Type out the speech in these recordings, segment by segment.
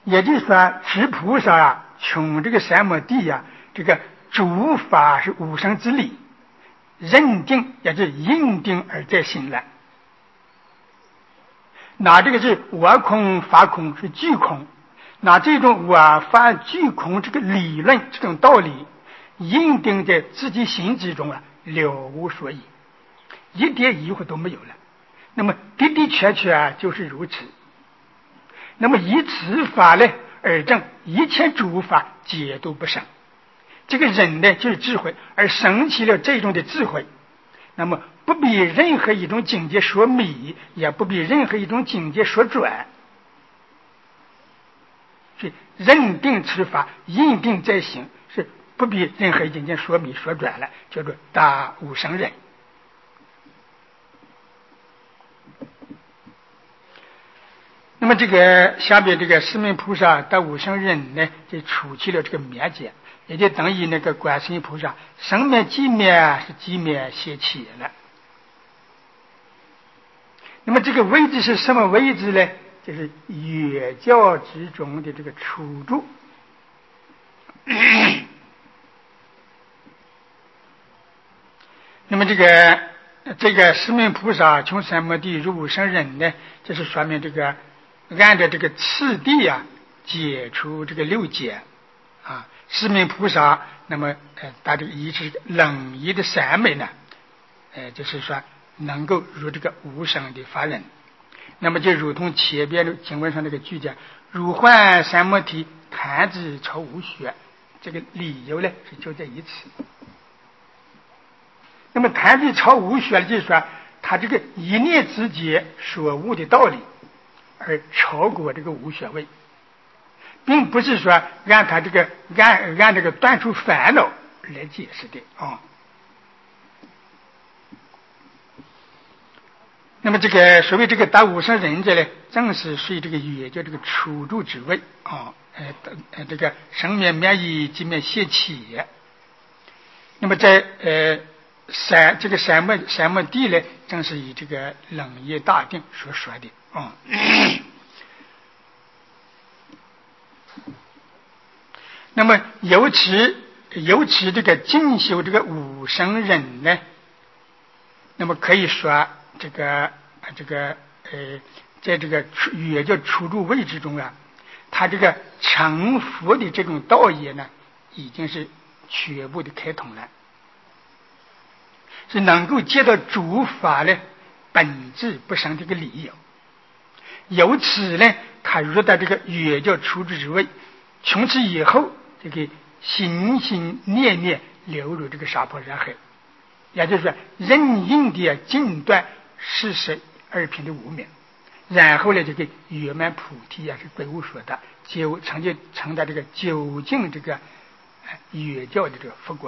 也就是说，持菩萨啊，穷这个三摩地呀，这个诸法是无生之理，认定也是因定而在心了。拿这个是我空法空是俱空，拿这种我法俱空这个理论这种道理，因定在自己心之中啊，了无所依，一点疑惑都没有了。那么的的确确啊，就是如此。那么以此法呢而证一切诸法皆都不生，这个人呢就是智慧，而生起了这种的智慧，那么不比任何一种境界所迷，也不比任何一种境界所转，是认定此法，印定在心，是不比任何境界所迷所转了，叫做大无生忍。那么这个下边这个四门菩萨大无生忍呢，就除去了这个灭劫，也就等于那个观世音菩萨生灭寂灭是寂灭歇起了。那么这个位置是什么位置呢？就是乐教之中的这个初住。那么这个四门菩萨穷三摩地入无生忍呢，就是说明这个按照这个次第啊，解除这个六解啊。四门菩萨，那么他这个一是冷一的三昧呢，就是说能够入这个无生的法忍。那么就如同前边的经文上那个句讲，如幻三摩地，弹指超无学，这个理由呢是就在于此。那么弹指超无学就是说，他这个一念之间所悟的道理，而超过这个无学位，并不是说按他这个按这个断除烦恼来解释的啊。那么这个所谓这个大无生忍者呢，正是属于这个也叫这个初住之位啊，这个生灭灭依即灭歇起。那么在这个三摩地呢，正是以这个冷业大定所说的啊。那么由此这个进修这个无生忍呢，那么可以说在这个也叫初住位之中啊，他这个成佛的这种道业呢，已经是全部的开通了，是能够接到诸法呢本质不生这个理由。由此呢，他入到这个也叫初住之位，从此以后这个心心念念流入这个沙婆热海，也就是说任因的尽断事实二品的无明，然后呢这个圆满菩提啊，是归无所得，就成到这个究竟这个越教的这个佛果。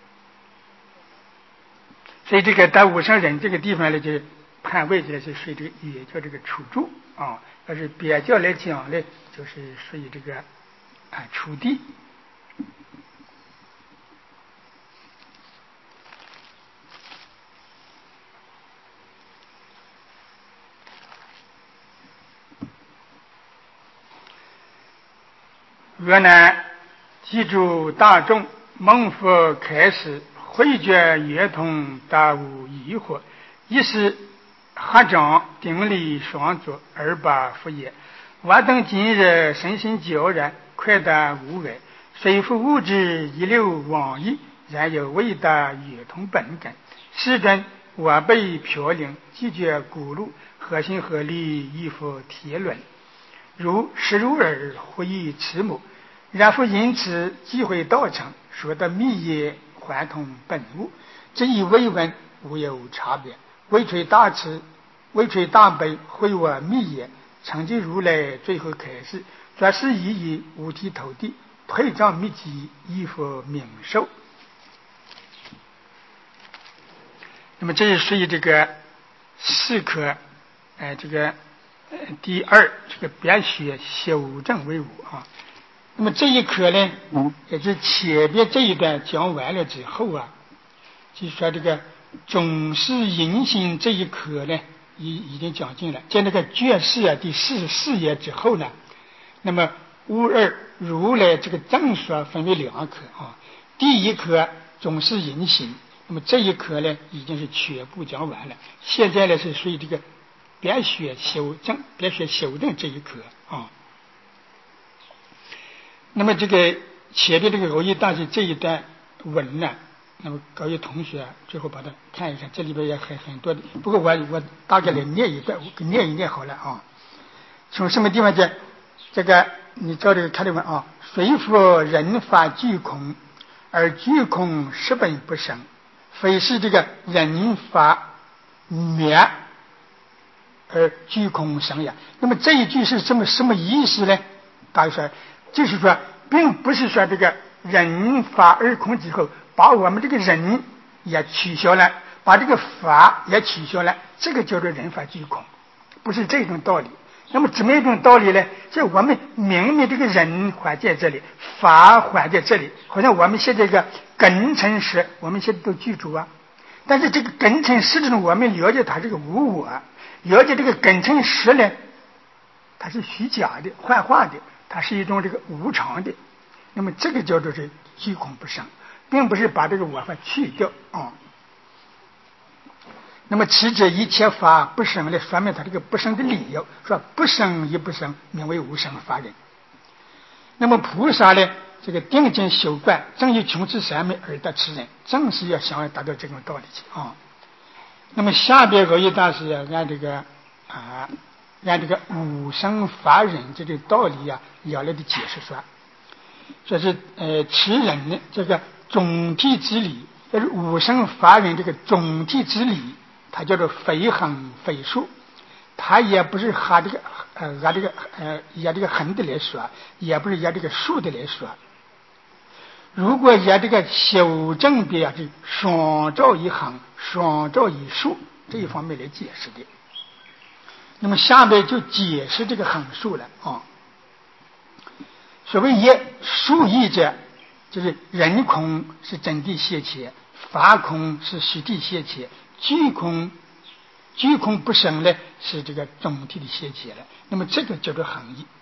所以这个大无生忍这个地方呢，就判位置呢是属于这个越教这个初住啊，要是别教来讲呢，就是属于这个初地。若乃记住大众蒙佛开示，慧觉圆通，大无疑惑，一是合掌顶礼双足，而把佛言：我等今日身心交然，快达无碍，虽复物质一流往矣，然有伟大圆通本根。世尊，我辈飘零，既觉古路，何心何力，亦复铁论。如实如耳，或以慈母，然复因此机会道成，说得密也还通本物，这一微闻无有差别。微垂大慈，微垂大悲，会我密也，成就如来最后开示，转世一以五体投地，退藏密集，亦复明受。那么这是属于这个四科第二这个别学修正为五啊。那么这一课呢，也是前边这一段讲完了之后啊，就说这个总是引心这一课呢已经讲尽了。在那个卷四啊第44页之后呢，那么吾二如来这个正说分为2科啊。第一科总是隐形，那么这一科呢已经是全部讲完了，现在呢是属于这个别学修正这一科啊。那么这个前面这个讹义大师这一段文呢，那么各位同学最后把它看一看，这里边也很多的，不过我大概来念一段，我念一念好了啊。从什么地方讲？这个你照这个看的文啊，虽复人法俱空，而俱空实本不生，非是这个人法灭而俱空生也。那么这一句是什么意思呢？大家说，就是说，并不是说这个人法二空之后，把我们这个人也取消了，把这个法也取消了，这个叫做人法俱空，不是这种道理。那么怎么一种道理呢？就我们明明这个人还在这里，法还在这里，好像我们现在这个根尘识，我们现在都记住啊。但是这个根尘识中，我们了解它这个无我，了解这个根尘识呢，它是虚假的、幻化的，它是一种这个无常的。那么这个叫做是虚空不生，并不是把这个我法去掉啊。那么此者一切法不生呢，说明他这个不生的理由，说不生亦不生，名为无生法忍。那么菩萨呢，这个定睛修观，正以穷此三昧而得此人，正是要想要达到这种道理去啊。那么下边讹义大师按这个无生法忍这个道理了来的解释说是此人呢这个总体之理，就是无生法忍这个总体之理。它叫做非恒非数，它也不是按这个恒的来说，也不是按这个数的来说。如果按这个修正的是双照一恒、双照一数这一方面来解释的，那么下面就解释这个恒数了啊。所谓一数义者，就是人空是真谛现前，法空是虚谛现前。虚空不生呢，是这个总体的现前了。那么这个叫做恒义，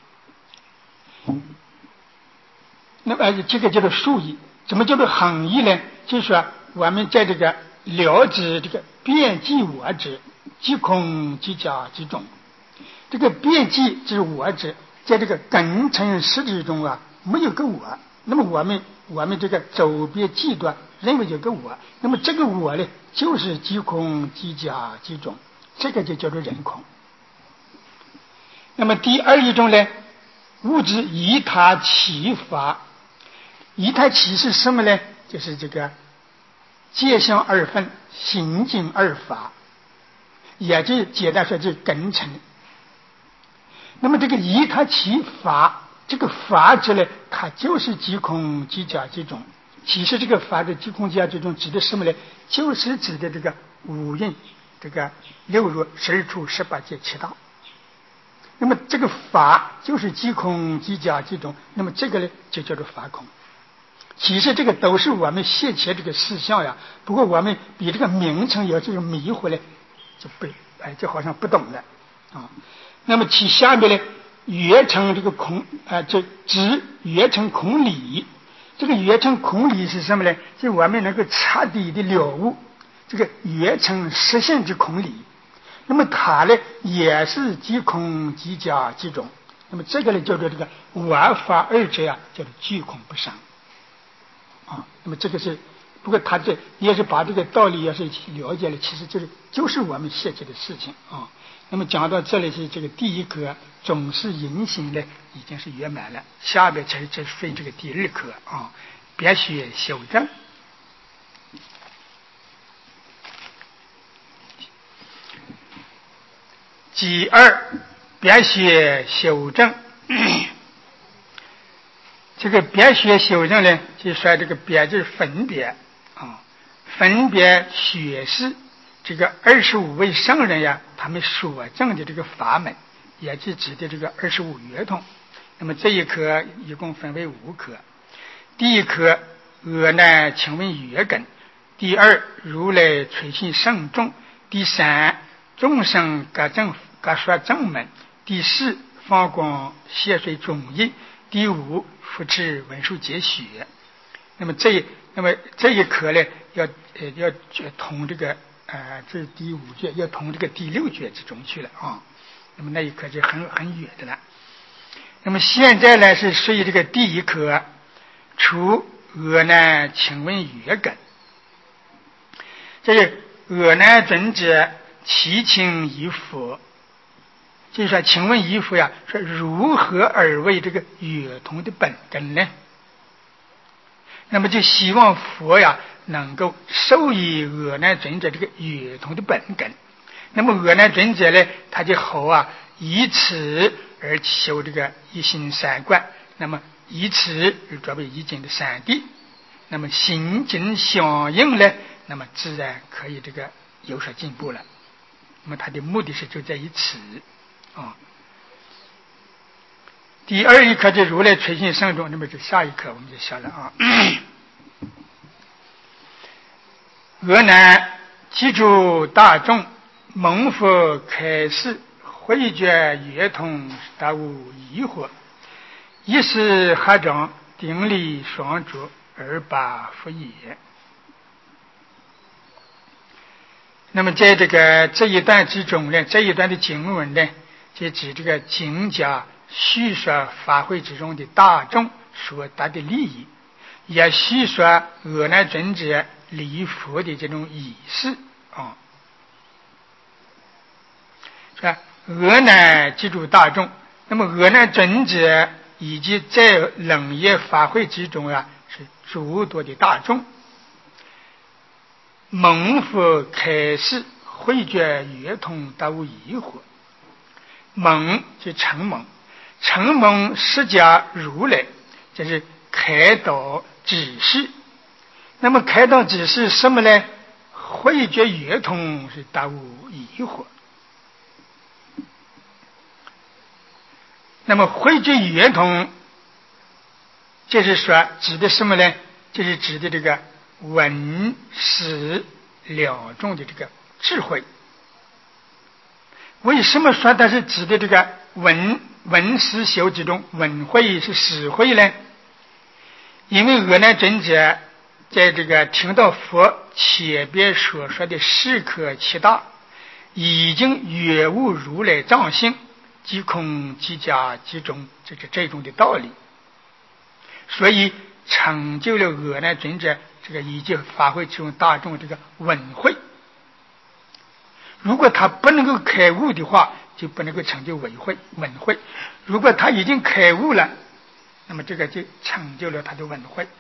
那么这个叫做数义。怎么叫做恒义呢？就是说我们在这个了知这个遍计我执，即空即假即中。这个遍计就是我执，在这个根尘识之中啊，没有个我。那么我们这个周边计断认为有个我，那么这个我呢，就是即空即假即中，这个就叫做人空。那么第二一种呢，物质依他起法，依他起是什么呢？就是这个界相二分，行境二法，也就简单说就是根尘。那么这个依他起法，这个法指呢，它就是即空即假即中。其实这个法的即空即假即中指的什么呢？就是指的这个五蕴，这个六入、12处、18界、7道。那么这个法就是即空即假即中，那么这个呢就叫做法空。其实这个都是我们现前这个事项呀，不过我们比这个名称有这个迷糊呢，就好像不懂了啊。那么其下面呢，约成这个空这指约成空理。这个约成空理是什么呢？就我们能够彻底的了悟这个约成实性之空理。那么它呢也是即空即假即中。那么这个呢叫做这个我法二者啊，叫做俱空不生啊。那么这个是，不过他这也是把这个道理也是了解了，其实就是我们现在的事情啊。那么讲到这里是这个第一课总是隐形呢，已经是圆满了，下边才分这个第二课啊，别学修正。第二，别学修正。这个别学修正呢，就说这个别就是分别啊，分别学识这个25位圣人呀，他们所证的这个法门，也就指的这个25圆通。那么这一科一共分为5科。第一科阿难请问圆根，第二如来垂信圣众，第三众生各说正门，第四放光谢水总印， 第五复制文书节选。那么这一课呢，要同这个这是第五卷，要同这个第六卷之中去了啊。那么那一课就很远的了。那么现在呢是属于这个第一课，除俄南请问乐梗。这是俄南尊者祈请一佛，就是说请问一佛呀，说如何而为这个乐通的本根呢？那么就希望佛呀能够授予俄南尊者这个乐通的本根。那么俄南尊者呢，他就好以此而修这个一心三观，那么以此而作为一境的三谛，那么心境相应呢，那么自然可以这个有所进步了。那么他的目的是就在于此啊。第二一课就如来垂心圣众，那么就下一课我们就晓得啊。俄南记住大众，蒙佛开示，慧觉圆通，大无疑惑。一是合掌，顶礼双足，而把佛也。那么在这一段之中呢，这一段的经文呢，就指这个经家叙说法会之中的大众所得的利益，也叙说俄南尊者礼佛的这种仪式啊。是俄南记住大众，那么俄南尊者以及在冷夜法会之中是诸多的大众蒙佛开示，慧觉圆通，大无疑惑。蒙就承蒙，承蒙释迦如来就是开导指示。那么开导指示什么呢？慧觉圆通，是大无疑惑。那么慧觉圆通，就是说指的什么呢？就是指的这个文史两种的这个智慧。为什么说它是指的这个文史修之中文慧是实慧呢？因为俄南尊者在这个听到佛前边所说的事可七大，已经觉悟如来藏性，即空即假即中，这种的道理，所以成就了俄南尊者这个以及法会之中大众这个文慧。如果他不能够开悟的话，就不能够成就文慧。如果他已经开悟了，那么这个就成就了他的文慧。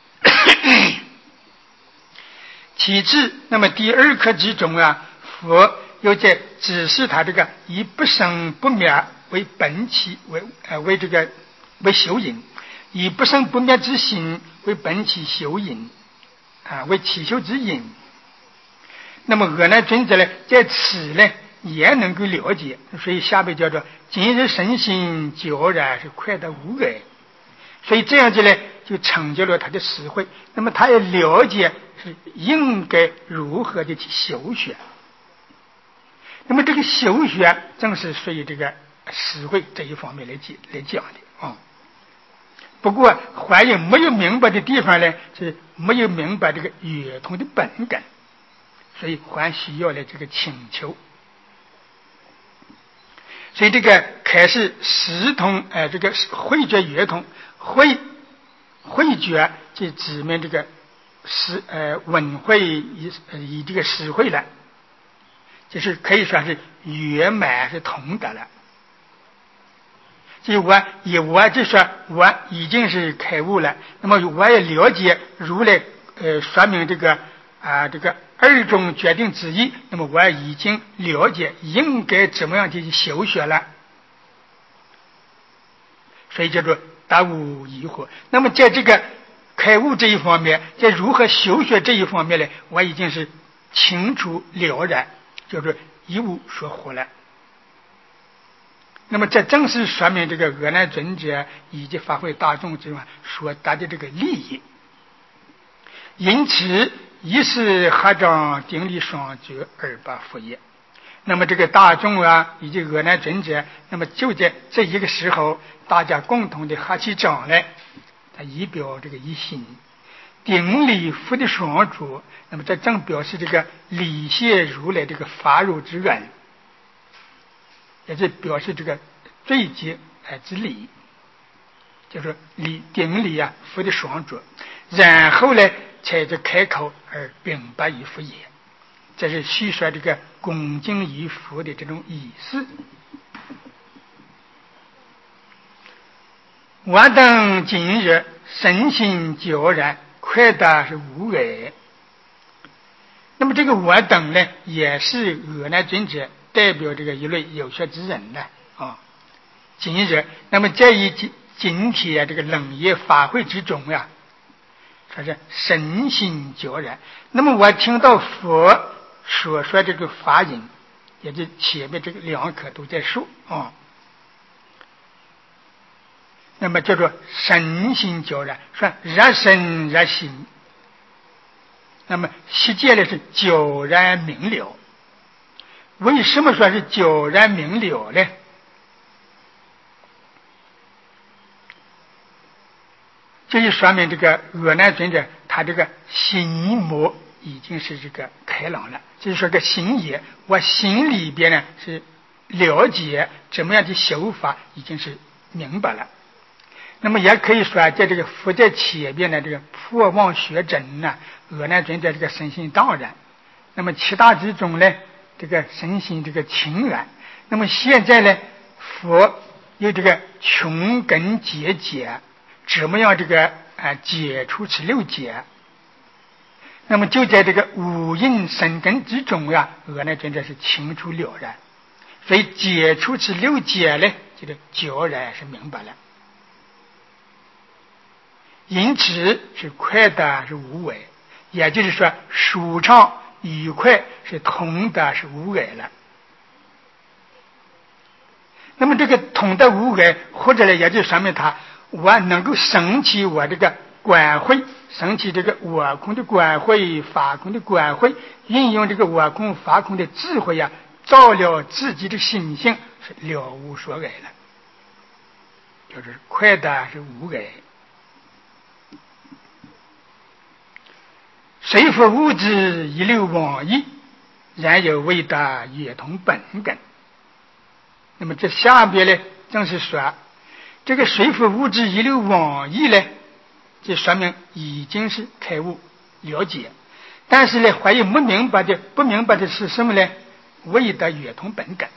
其次，那么第二课之中佛又在指示他这个以不生不灭为本起，为修因，以不生不灭之心为本起修因为起修之因。那么俄南尊者呢，在此呢也能够了解，所以下边叫做今日身心悄然，是快得无碍。所以这样子呢，就成就了他的实慧。那么他也了解是应该如何的去修学。那么这个修学正是属于这个实慧这一方面来讲的啊。不过还有没有明白的地方呢，是没有明白这个圆通的本根，所以还需要来这个请求。所以这个开始实通这个慧觉圆通，慧觉就指明这个文慧以这个实慧了，就是可以说是圆满是通达了。就我就说我已经是开悟了，那么我也了解如来说明这个二种决定之一，那么我已经了解应该怎么样去修学了，所以叫做大无疑惑。那么在这个开悟这一方面，在如何修学这一方面呢，我已经是清楚了然，叫做一无所获了。那么这正是说明这个俄南尊者以及法会大众之中所得的这个利益。因此一是合掌顶礼双足而把佛也。 那么这个大众啊，以及俄南尊者，那么就在这一个时候，大家共同的合起掌来，它以表这个一心。顶礼佛的双足，那么这正表示这个礼谢如来这个法乳之恩，也是表示这个罪结之礼，就是顶礼啊佛的双足，然后呢才这开口而禀白于佛也。这是叙说这个恭敬于佛的这种仪式。我等今日身心皎然，快达是无碍。那么这个我等呢，也是阿难尊者代表这个一类有学之人呢啊。今日，那么在于今天这个冷夜法会之中呀，说是身心皎然。那么我听到佛所说这个法音，也就前面这个两课都在说啊。那么叫做身心皎然，说热身热心。那么实际呢是皎然明了。为什么说是皎然明了呢？这就说明这个阿难尊者他这个心魔已经是这个开朗了，就是说个心也，我心里边呢是了解怎么样的修法，已经是明白了。那么也可以说，在这个佛在前边的这个破妄学真呢，阿难尊者这个身心当然。那么其他之中呢，这个身心这个清然。那么现在呢，佛有这个穷根结解，怎么样这个解除此六解？那么就在这个五阴生根之中呀，阿难尊者是清楚了然。所以解除此六解呢，这个皎然是明白了。因此是快的是无碍，也就是说舒畅愉快是通的是无碍了。那么这个通的无碍，或者呢也就说明我能够升起我这个观慧，升起这个我空的观慧，法空的观慧，运用这个我空法空的智慧呀，照了自己的心性，是了无所碍了，就是快的是无碍。虽复物质一流往矣，然有未达圆通本根。那么这下边呢，正是说这个虽复物质一流往矣呢，这说明已经是开悟了解，但是呢，还有不明白的是什么呢？未达圆通本根。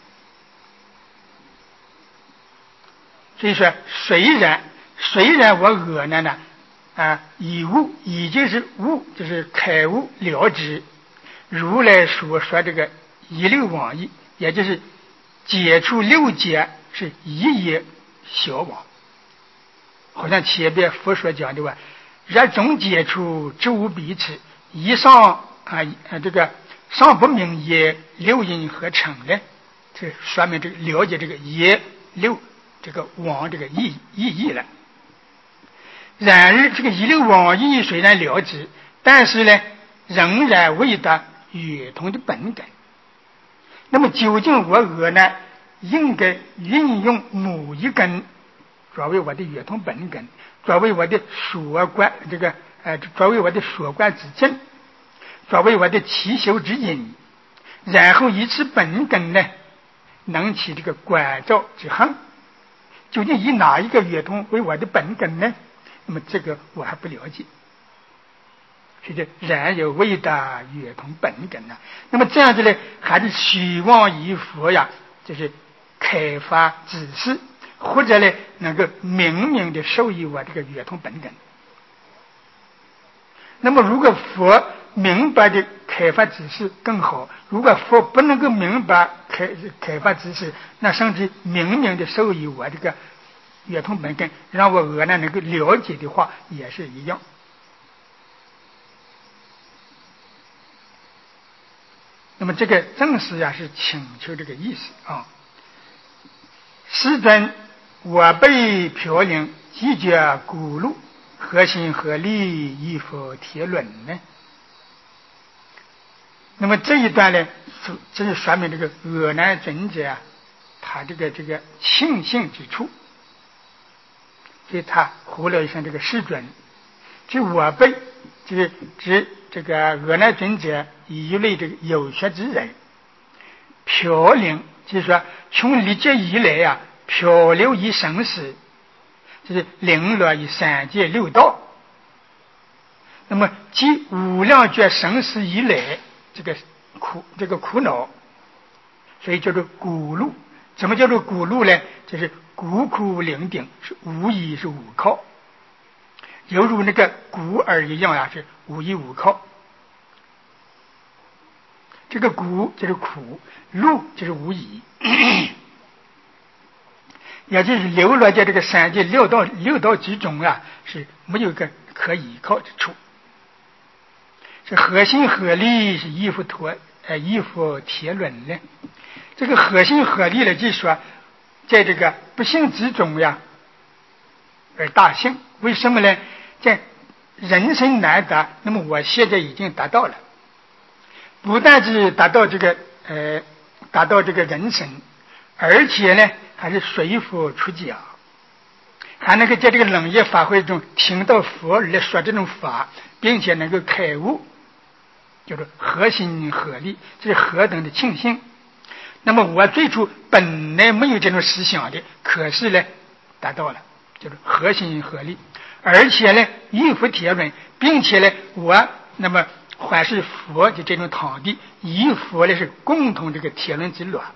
所以说，虽然我阿难呢以悟，已经是悟，就是开悟了知如来所说这个一流往矣，也就是解除六解是一夜消亡。好像前边佛所讲的话，热中解除知无彼此，以上这个上不明也六因合成呢，这说明这个了解这个也六这个往这个意义了。然而这个一流往义虽然了知，但是呢仍然未达圆通的本根。那么究竟我阿难应该运用某一根作为我的圆通本根，作为我的所观作为我的所观之正，作为我的起修之因，然后以此本根呢能起这个观照之行，究竟以哪一个圆通为我的本根呢？那么这个我还不了解，所以然有未达圆通本根呢。那么这样子呢，还是希望于佛呀，就是开发指示，或者呢能够明明的授予我这个圆通本根。那么如果佛明白的开发指示更好，如果佛不能够明白开发指示，那甚至明明的授予我这个圆通本根，让我阿难能够了解的话，也是一样。那么这个正是是请求这个意思啊。世尊，我辈飘零，即觉古路，何心何力，亦复铁论呢？ 那么这一段呢，这就说明这个阿难尊者啊，他这个庆幸之处，所以他呼了一声这个世尊，这我辈就是指这个阿难尊者一类这个有学之人，漂流，就是说从历劫以来啊，漂流于生死，就是零落于三界六道。那么继无量劫生死以来，这个苦恼，所以叫做孤路。怎么叫做孤路呢？就是孤苦伶仃，是无依是无靠，犹如那个孤儿一样啊，是无依无靠。这个孤就是苦，路就是无依，也就是流落在这个三界六道之中啊，是没有个可依靠之处。是合心合力，是依附铁轮呢。这个合心合力呢，就是说，在这个不幸之中呀，而大幸。为什么呢？在人生难得，那么我现在已经达到了，不但是达到这个人生，而且呢，还是随佛出家，还能够在这个冷业法会中听到佛来说这种法，并且能够开悟。叫做合心合力，这是何等的庆幸。那么我最初本来没有这种思想的，可是呢达到了，叫做合心合力，而且呢依附铁轮，并且呢我那么还是佛的这种堂弟，依佛呢是共同这个铁轮之路。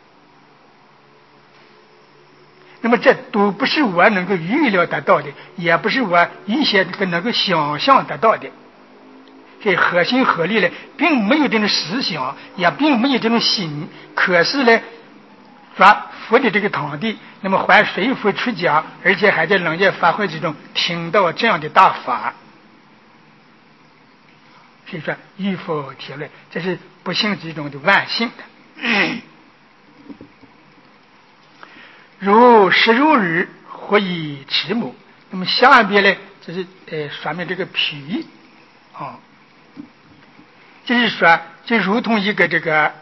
那么这都不是我能够预料得到的，也不是我一些能够想象得到的。这合心合力呢，并没有这种思想，也并没有这种心，可是呢，说佛的这个堂弟，那么还随佛出家，而且还在冷业法会之中听到这样的大法，所以说依佛铁论，这是不幸之中的万幸的。如食如日，或以慈母。那么下边呢，这是说明这个譬喻啊。就是说，就如同一个这个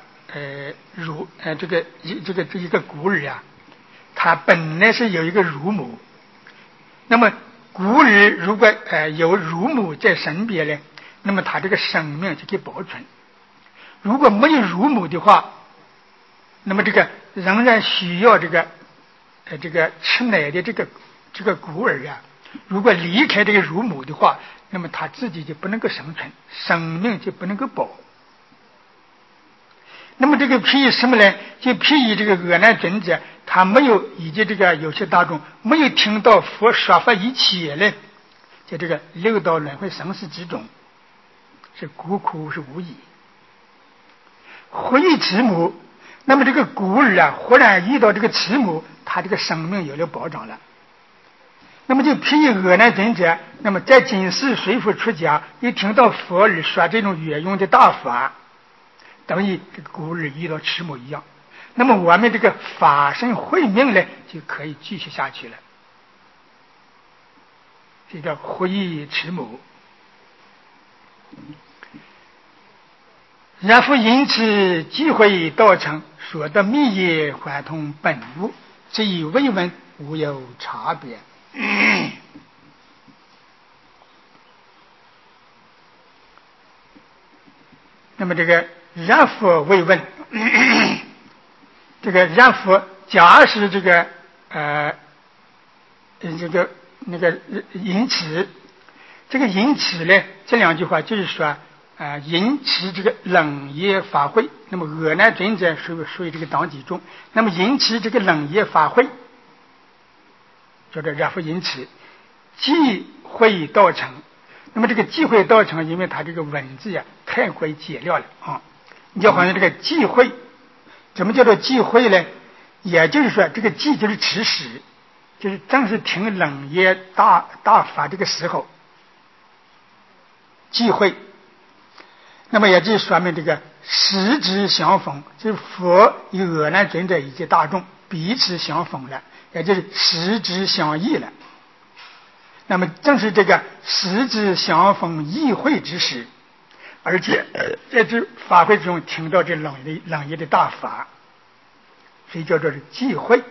一个孤儿啊，他本来是有一个乳母，那么孤儿如果有乳母在身边呢，那么他这个生命就可以保存；如果没有乳母的话，那么这个仍然需要这个吃奶的这个孤儿啊，如果离开这个乳母的话，那么他自己就不能够生存，生命就不能够保。那么这个譬喻什么呢？就譬喻这个阿难尊者，他没有以及这个有些大众没有听到佛说法以前呢，在这个六道轮回生死之中，是孤苦是无依。回忆慈母，那么这个孤儿啊，忽然遇到这个慈母，他这个生命有了保障了。那么就譬喻阿难尊者，那么在今世随佛出家，一听到佛儿说这种圆用的大法，等于这个孤儿遇到慈母一样。那么我们这个法身慧命呢，就可以继续下去了。这叫回忆慈母。然复因此机会道成，所得密业还同本物，这一未闻无有差别。那么这个然复未问，这个然复假使这个因此，这个因此呢，这两句话就是说因此这个冷业法会，那么阿难尊者属于这个当机中，那么因此这个冷业法会叫做然复因此即会道成。那么这个即会道成，因为它这个文字呀太过于简略了啊。你就好像这个即会，怎么叫做即会呢？也就是说，这个即就是此时，就是正是听冷业大法这个时候，即会。那么也就是说明这个实质相逢，就是佛与阿难尊者以及大众彼此相逢了，也就是实质相异了。那么正是这个实质相逢异会之时， 而且在这法会中听到这冷业的大法，所以叫做是忌讳。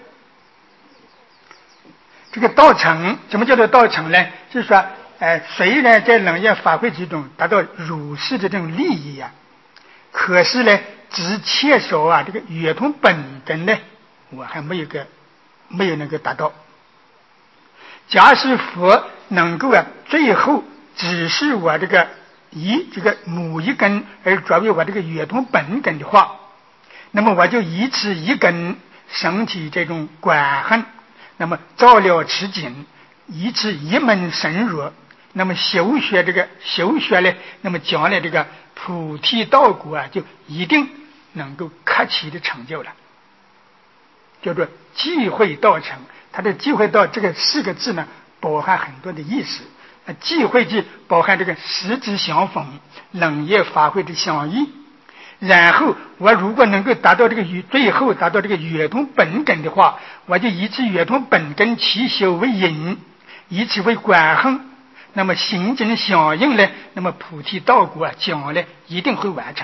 这个道成，怎么叫做道成呢？就是说，虽然在冷业法会之中达到如是的这种利益啊，可是呢，只切少啊这个圆通本根呢，我还没有能够达到。假使佛能够最后只是我这个以这个母一根而转为我这个圆通本根的话，那么我就以此一根升起这种观恨，那么照料持紧，以此一门深入，那么修学呢，那么将来这个菩提道果啊，就一定能够克期的成就了，叫做忌讳道成。它的忌讳道这个4个字呢，包含很多的意思。忌讳即包含这个实质相逢，冷业法会的相异。然后我如果能够达到这个最后达到这个圆通本根的话，我就以此圆通本根起修为引，以此为观恨，那么行经相应呢，那么菩提道果将来一定会完成。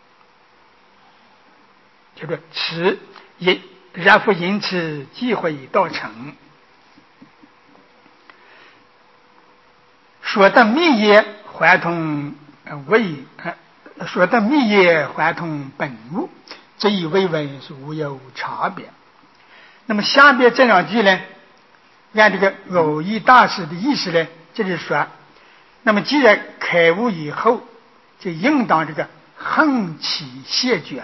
叫做此一，然复因此忌讳道成。说的密业还同说的密业还同本物，这一为文是无有差别。那么下边这2句呢，按这个偶益大师的意思呢，就是说，那么既然开悟以后，就应当这个横起谢绝。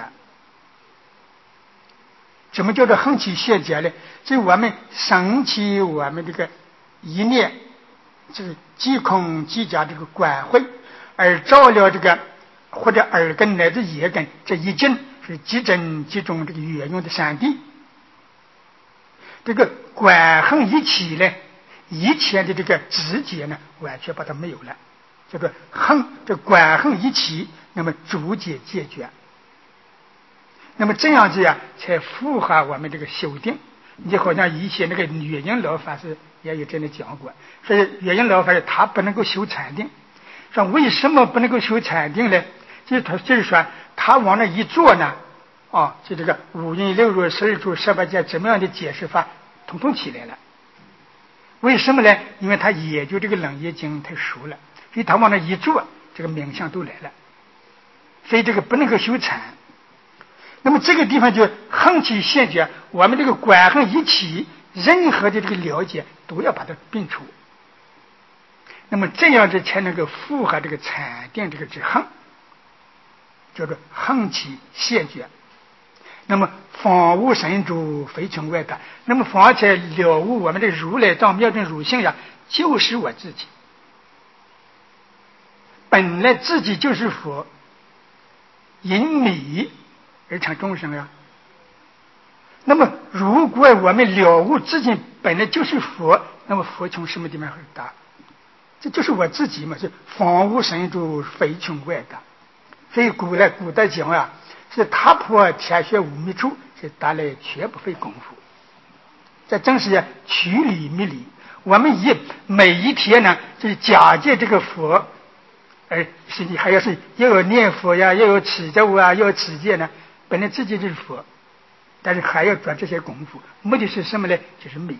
什么叫做横起谢绝呢？就我们升起我们这个一念，就是即空即假这个观慧，而照料这个或者耳根乃至眼根这一境，是即真即中这个圆用的三谛。这个观恨一起呢，以前的这个直觉呢，完全把它没有了，叫做恨，这观恨一起，那么逐渐解决。那么这样子才符合我们这个修定。你就好像以前那个月英老法师也有真的讲过，所以月英老法师他不能够修禅定。说为什么不能够修禅定呢？就是说他往那一坐呢，就这个五阴六入12住18界怎么样的解释法，统统起来了。为什么呢？因为他研究这个冷业经太熟了，所以他往那一坐，这个冥想都来了。所以这个不能够修禅。那么这个地方就横起现觉，我们这个观恨一起，任何的这个了解都要把它并除。那么这样子才能够符合这个禅定这个之横，叫做横起现觉。那么方悟神主非穷外道，那么方才了悟我们的如来藏妙正如性就是我自己，本来自己就是佛，因迷而成众生那么如果我们了悟自己本来就是佛，那么佛从什么地方而达？这就是我自己嘛，是方悟神主非穷外道。所以古代讲是踏破铁鞋无觅处，是达来全不费功夫。这正是趋利觅利。我们每一天呢，就是假借这个佛，而实际还是要念佛要有持咒要持戒呢。本来自己就是佛，但是还要做这些功夫，目的是什么呢？就是美。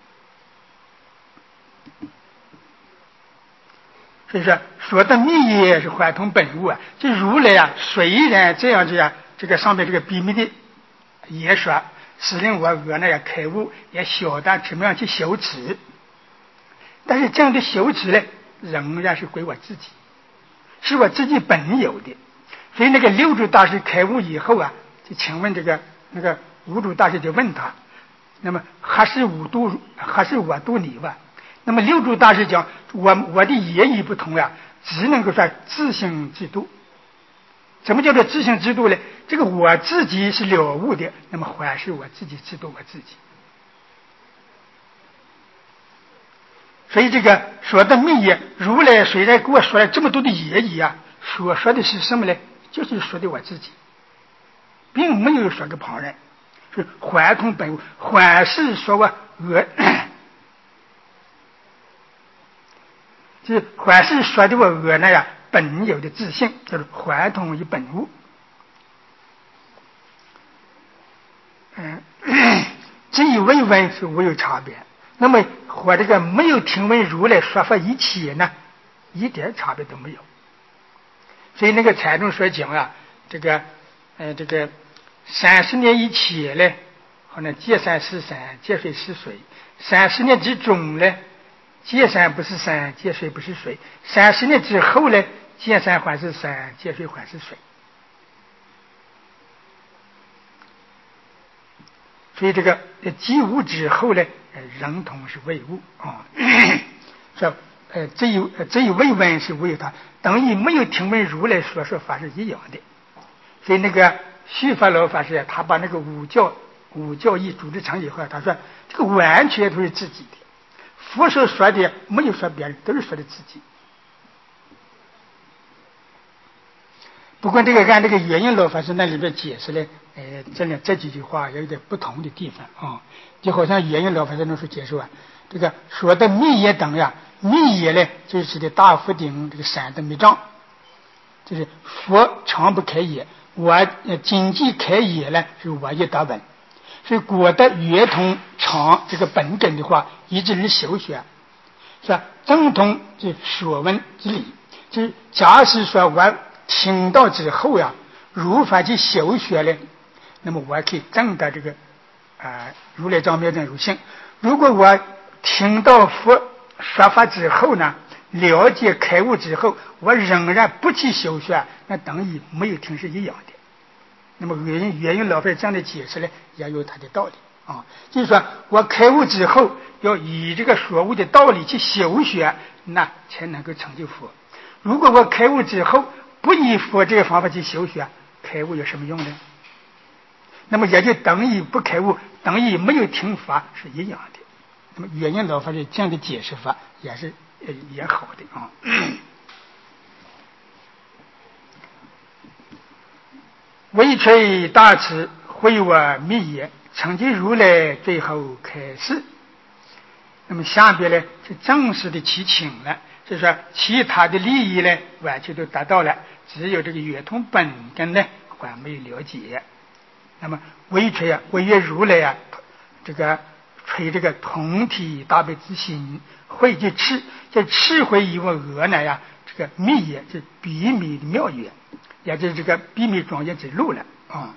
所以说的密也是还同本物这如来虽然这样子这个上面这个秘密的也说使令我开悟，也晓得怎么样去修持，但是这样的修持呢，仍然是归我自己，是我自己本有的。所以那个六祖大师开悟以后就请问那个五祖大师就问他，那么还是我度你吧？那么六祖大师讲，我的言语不同只能够说自性自度。什么叫做自性自度呢？这个我自己是了悟的，那么还是我自己自度我自己。所以这个说的密言，如来虽然给我说了这么多的言语说的是什么呢？就是说的我自己，并没有说给旁人，是还同本物，还是说我就是还是说的我本有的自性，就是还同于本物。这一问问是无有差别。那么和这个没有听闻如来说法一起呢，一点差别都没有。所以那个禅宗所讲啊，这个30年以前呢，好像见山是山，见水是水；30年之中呢，见山不是山，见水不是水；30年之后呢，见山还是山，见水还是水。所以这个即物之后呢，人同是为物啊，说这一未闻是无有他，等于没有听闻如来说法是一样的。所以那个续法老法师他把那个五教义组织成以后，他说这个完全都是自己的，佛所说的没有说别人，都是说的自己。不过这个按这个原因老法师那里边解释呢，这几句话有点不同的地方啊，就好像原因老法师那时候解释啊，这个说的密业等呀，密业呢就是的大佛顶这个闪的密障，就是佛常不开业，我经济开业呢是我也得本，所以果的圆通常这个本根的话，一直是修学，是吧？正通这所闻之理，就是假使说我听到之后呀，如法去修学呢，那么我可以证得这个如来藏妙真如性。如果我听到佛说法之后呢，了解开悟之后，我仍然不去修学，那等于没有听是一样的。那么原因老法这样的解释呢，也有它的道理啊。就是说我开悟之后，要以这个所悟的道理去修学，那才能够成就佛。如果我开悟之后不以佛这个方法去修学，开悟有什么用呢？那么也就等于不开悟，等于没有听法是一样的。那么原因老法师这样的解释法也是也好的啊。唯垂大慈，慧我密也，成就如来最后开示。那么下边呢是正式的祈请了，就是说其他的利益呢完全都达到了，只有这个圆通本根呢还没有了解。那么唯垂唯愿如来这个垂这个同体大悲之心，慧就智，这智慧以我额呢这个密也是比密的妙也，也就是这个比密庄严之路了啊。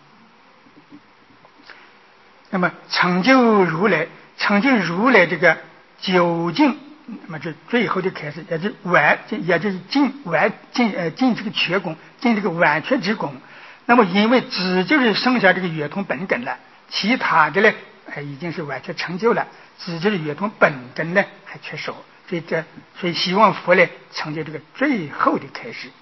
那么成就如来这个究竟，那么这最后的开始也就是尽这个全功，尽这个完全之功。那么因为只就是剩下这个圆通本根了，其他的呢已经是完全成就了，只就是圆通本根呢还缺少，所以希望佛呢成就这个最后的开始。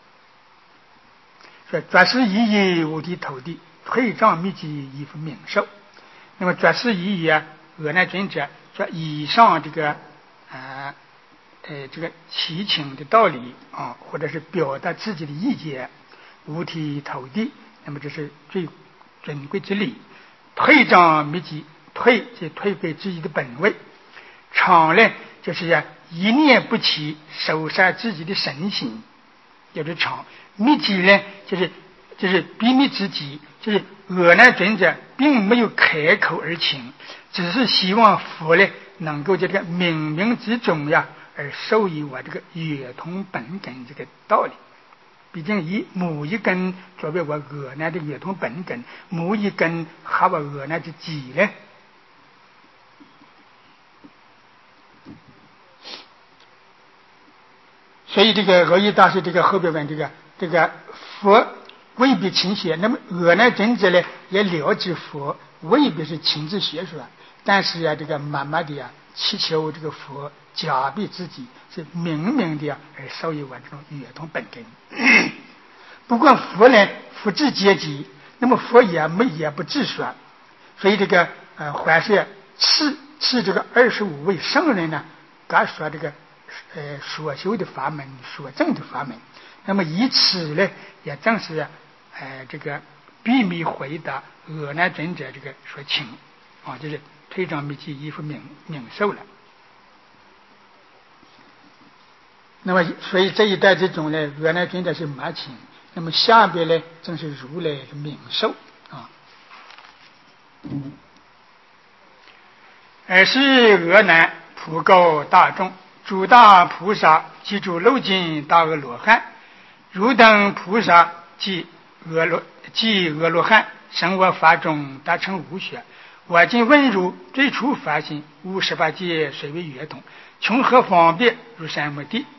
说绝世一义无地土地，退障秘籍一副名授。那么绝世一义阿难尊者说以上这个这个祈请的道理啊，或者是表达自己的意见，五体投地，那么这是最尊贵之理。退障秘籍，退即退给自己的本位，常呢就是一念不起，守杀自己的身心，叫做常。秘籍呢就是秘密之己，就是阿难尊者并没有开口而请，只是希望佛呢能够这个冥冥之中而授予我这个圆通本根这个道理。毕竟以某一根作为我阿难的圆通本根，某一根和我阿难的己呢。所以这个罗伊大师这个后边问这个佛未必亲学，那么阿难尊者呢也了知佛未必是亲自学说，但是这个慢慢的祈求这个佛加倍自己，是明明的而授予我这种圆通本根。不过佛呢佛智阶级，那么佛也不自说，所以这个还是赐这个25位圣人呢，敢说这个所修的法门，所证的法门。那么以此呢也正是这个秘密回答阿难尊者这个所请就是退障秘籍一副名授了。 那么所以这一代之中呢，原来真的是马请，那么下边呢正是如来的明寿啊。尔时俄南普告大众，诸大菩萨及诸漏尽大阿罗汉，汝等菩萨即阿罗汉，生我法中，大乘无学。我今问汝，最初发心，无18界虽为圆通，穷何方便如山摩地？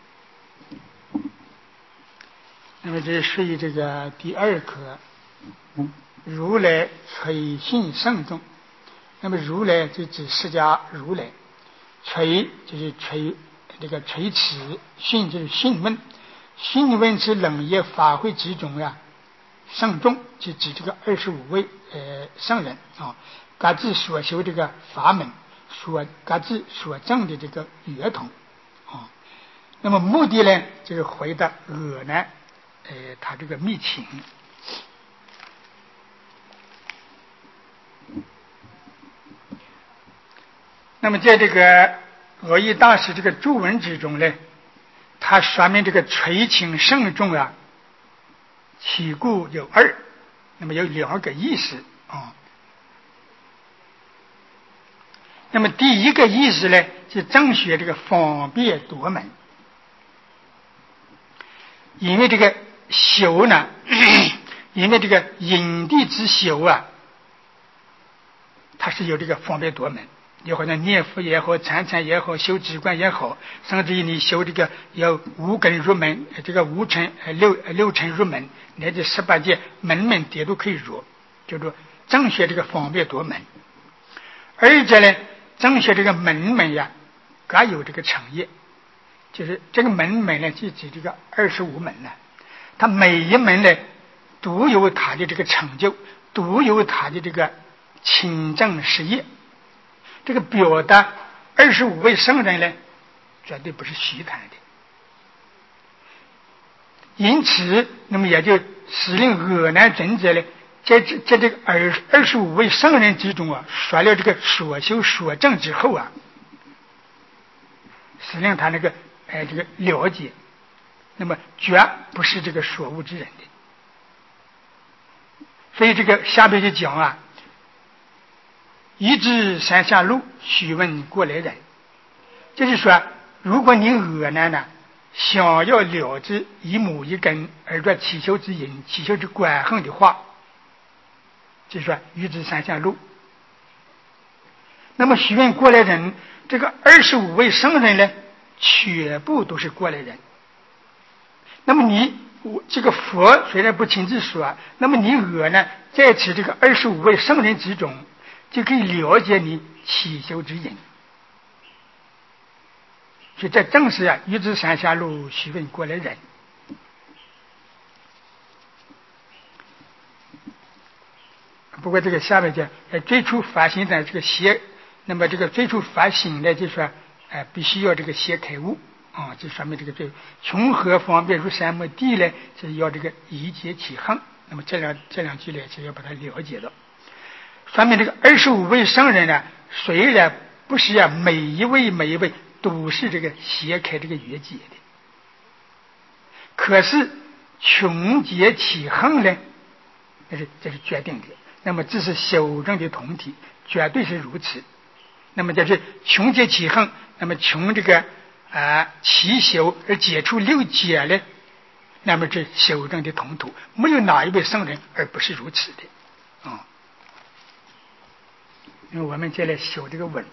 那么这属于这个第二课，如来垂信圣众。那么如来就指释迦如来，垂就是这个垂慈，训就是训问，训问是冷业法会之中呀，圣众就指这个25位圣人啊，各自所修这个法门，各自所证的这个圆通啊。那么目的呢，就是回答阿难他这个密请。那么在这个讹译大师这个注文之中呢，他说明这个垂请圣众啊，起故有二，那么有2个意思啊。那么第一个意思呢，是正学这个方便夺门，因为这个修呢，因为这个因地之修啊，它是有这个方便夺门。也好像念佛也好，参禅也好，修止观也好，甚至于你修这个要5根入门，这个5尘六尘入门，乃至18界门门别都可以入，叫做正学这个方便夺门。而且呢，正学这个门门呀，各有这个成业，就是这个门门呢，就指这个25门呢，它每一门呢，独有它的这个成就，独有它的这个亲证实业。这个表达25位圣人呢，绝对不是虚谈的。因此，那么也就使令阿难尊者呢，在这个25位圣人之中啊，说了这个所修所证之后啊，使令他那个这个了解，那么绝不是这个所悟之人的。所以这个下边就讲啊，一知山下路，须问过来人。就是说，如果你阿难呢，想要了知一母一根而作起修之因、起修之观行的话，就是说欲知山下路。那么须问过来人，这个25位圣人呢，全部都是过来人。那么这个佛虽然不亲自说，那么你阿难在此这个25位圣人之中，就可以了解你起修之因。所以这正是啊，欲知山下路，须问过来人。不过这个下面讲，最初发心的这个邪，那么这个最初发心呢，就说必须要这个邪开悟啊，就说明这个最从何方便如山摩地呢？就是要这个一切起行。那么这两句呢，就要把它了解到。说明这个25位圣人呢，虽然不是啊，每一位都是这个邪开这个越界的，可是穷劫起行呢，这是决定的。那么这是修正的同体，绝对是如此。那么就是穷劫起行，那么穷这个起修而解除6劫呢，那么这修正的同途，没有哪一位圣人而不是如此的啊。因为我们再来修这个文。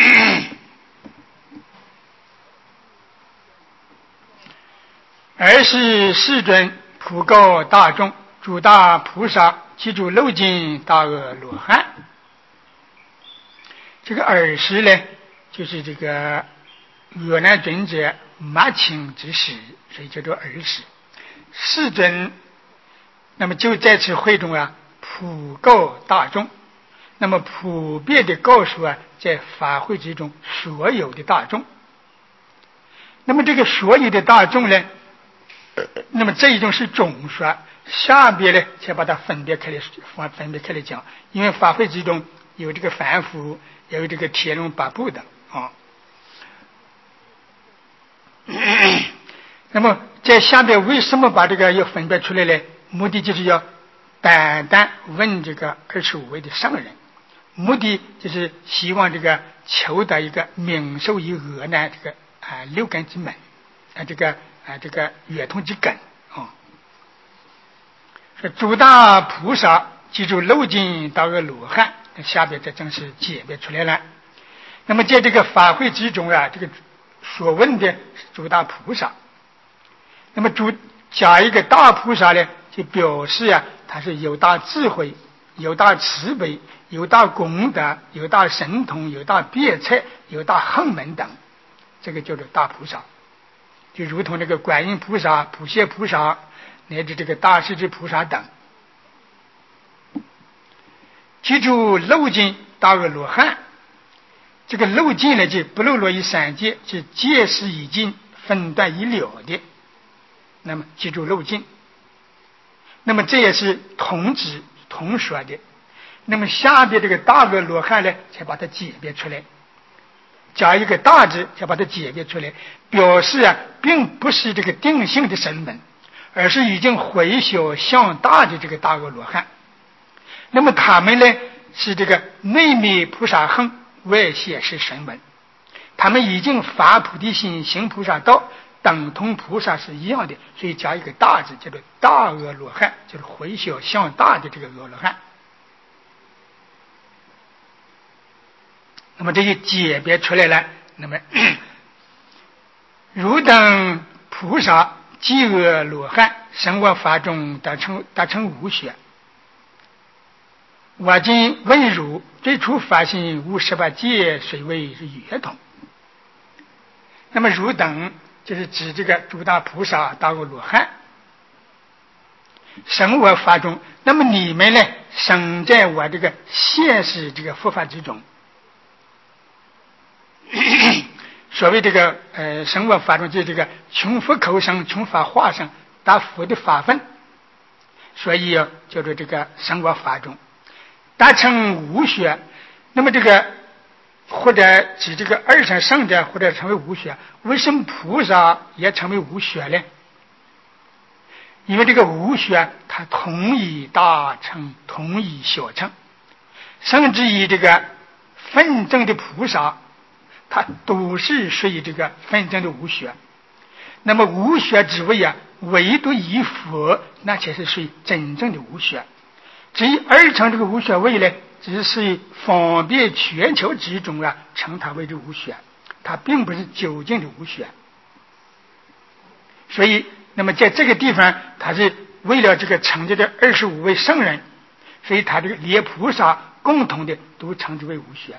而是世尊普告大众，诸大菩萨及诸漏尽大阿罗汉。这个尔时呢，就是这个阿难尊者末请之时，所以叫做尔时。世尊那么就在此会中啊，普告大众，那么普遍的告诉啊，在法会之中所有的大众。那么这个所有的大众呢，那么这一种是总说，下边呢才把它分别开来讲。因为法会之中有这个凡夫，有这个天龙八部的啊。 那么在下边为什么把这个要分别出来呢？目的就是要单单问这个25位的圣人，目的就是希望这个求得一个明受于恶难这个六根之门这个圆通之根说诸大菩萨记住漏尽大阿罗汉，下边这正是解别出来了。那么在这个法会之中这个所问的诸大菩萨，那么加一个大菩萨呢，就表示他是有大智慧，有大慈悲，有大功德，有大神通，有大辩才，有大横门等，这个叫做大菩萨。就如同这个观音菩萨、普贤菩萨乃至这个大势至菩萨等。记住漏尽大阿罗汉，这个漏尽呢，就不漏落于三界，就戒事已尽，分段已了的。那么记住漏尽，那么这也是同指同说的。那么下边这个大阿罗汉呢，才把它解别出来，加一个大字，才把它解别出来，表示并不是这个定性的声闻，而是已经回小向大的这个大阿罗汉。那么他们呢，是这个内密菩萨行，外显是声闻，他们已经发菩提心，行菩萨道，等同菩萨是一样的，所以加一个大字，叫做大阿罗汉，就是回小向大的这个阿罗汉。那么这就解别出来了。那么汝等菩萨即阿罗汉，生我法中达成无学。我今问汝，最初发心无18界，谁为是圆通？那么汝等就是指这个诸大菩萨、大阿罗汉，生我法中。那么你们呢，生在我这个现实这个佛法之中。所谓这个生我法中，就是这个穷佛口生，穷法化生，达佛的法分，所以叫做这个生我法中。达成无学，那么这个或者指这个二乘圣者，或者成为无学。为什么菩萨也成为无学呢？因为这个无学它同以大乘，同以小乘，甚至于这个分证的菩萨，它都是属于这个分证的无学。那么无学之位唯独以佛，那才是属于真正的无学。至于二乘这个无学位呢，只是方便全球之中称它为这无学，它并不是究竟的无学。所以那么在这个地方，他是为了这个成就这25位圣人，所以他这个连菩萨共同的都称之为无学。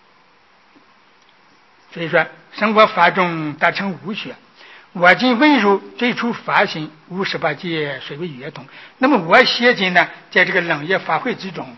所以说生我法中达成无学。我今问汝，最初发心无18界，谁为圆通？那么我现今呢，在这个冷夜法会之中，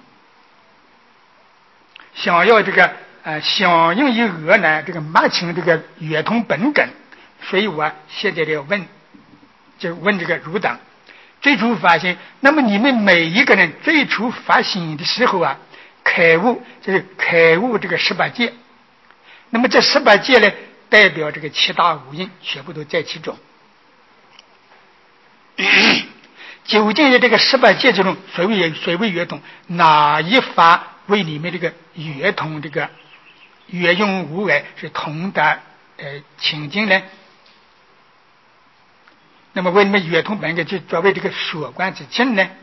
想要这个响应于俄呢这个马清这个圆通本根，所以我现在要问，就问这个汝等最初发心。那么你们每一个人最初发心的时候开悟，就是开悟这个18界。那么这18界呢，代表这个7大五蕴全部都在其中。究竟在这个18界之中，谁为圆通？哪一法为你们这个圆通，这个圆用无碍是同达清净呢？那么为你们圆通本根就作为这个所观之境呢？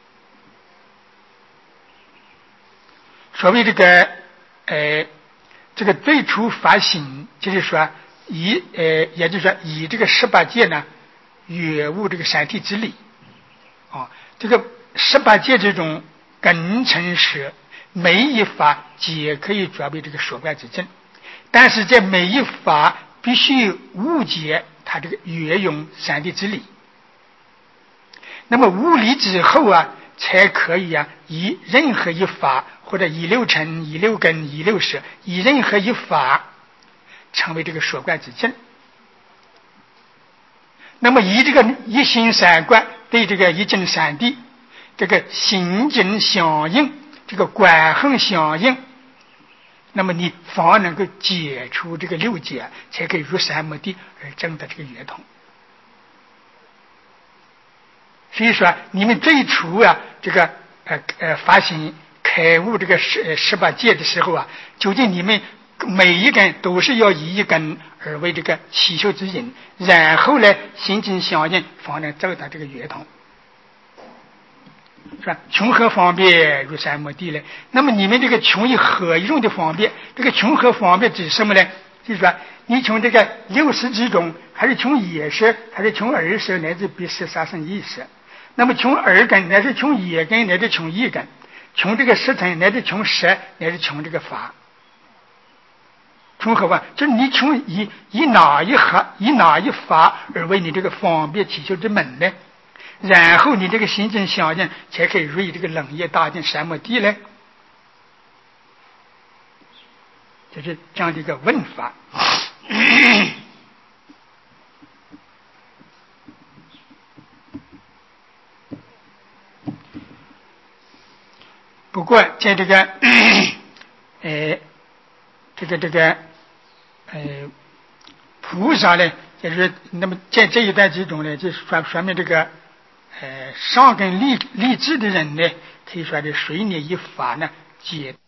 所谓这个这个最初发心，就是说也就是说以这个18界呢圆悟这个三谛之理这个18界之中根尘舍每一法皆可以作为这个所观之境，但是在每一法必须误解它这个圆用三谛之理。那么悟理之后才可以以任何一法，或者以六尘、以六根、以六识，以任何一法成为这个所观之境。那么以这个一心三观对这个一境三谛，这个心境相应，这个观行相应，那么你方能够解除这个六解，才可以入三摩地而证得这个圆通。 所以说你们最初啊，这个发心开悟这个18戒的时候啊，究竟你们每一根都是要以一根而为这个祈求之引，然后呢心经相应，方能走到这个圆通。是吧？穷和方便如山摩地呢？那么你们这个穷以何用的方便？这个穷和方便指什么呢？就是说，你从这个六识之中，还是从野识，还是从耳识，乃至别识、杀生意识？那么从耳根，乃是从野根，乃至从意根；从这个识层，乃至从识，乃至从这个法。从何方？就是你从以哪一合，以哪一法而为你这个方便祈求之门呢？然后你这个心正相应，才可以入这个冷业大定三摩地呢。就是这样的一个问法。不过在这个菩萨呢，就是那么在这一代之中呢，就说明这个上根立志的人呢，可以说的随你一法呢解。